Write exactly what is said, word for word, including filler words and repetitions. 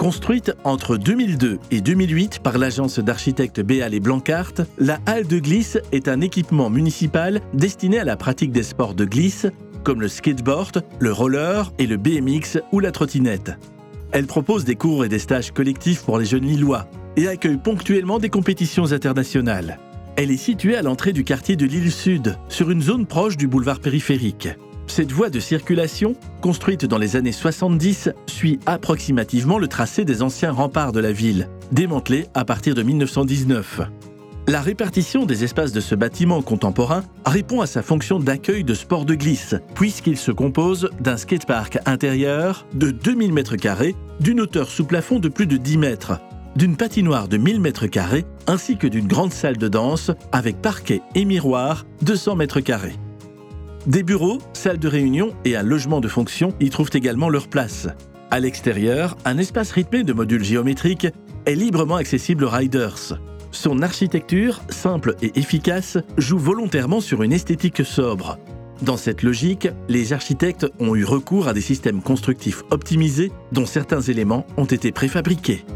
Construite entre deux mille deux et deux mille huit par l'agence d'architectes Béal et Blancart, la halle de glisse est un équipement municipal destiné à la pratique des sports de glisse, comme le skateboard, le roller et le B M X ou la trottinette. Elle propose des cours et des stages collectifs pour les jeunes Lillois et accueille ponctuellement des compétitions internationales. Elle est située à l'entrée du quartier de Lille Sud, sur une zone proche du boulevard périphérique. Cette voie de circulation, construite dans les années soixante-dix, suit approximativement le tracé des anciens remparts de la ville, démantelés à partir de mille neuf cent dix-neuf. La répartition des espaces de ce bâtiment contemporain répond à sa fonction d'accueil de sports de glisse, puisqu'il se compose d'un skatepark intérieur de deux mille mètres carrés, d'une hauteur sous plafond de plus de dix mètres, d'une patinoire de mille mètres carrés, ainsi que d'une grande salle de danse avec parquet et miroir de cent mètres carrés. Des bureaux, salles de réunion et un logement de fonction y trouvent également leur place. À l'extérieur, un espace rythmé de modules géométriques est librement accessible aux riders. Son architecture, simple et efficace, joue volontairement sur une esthétique sobre. Dans cette logique, les architectes ont eu recours à des systèmes constructifs optimisés dont certains éléments ont été préfabriqués.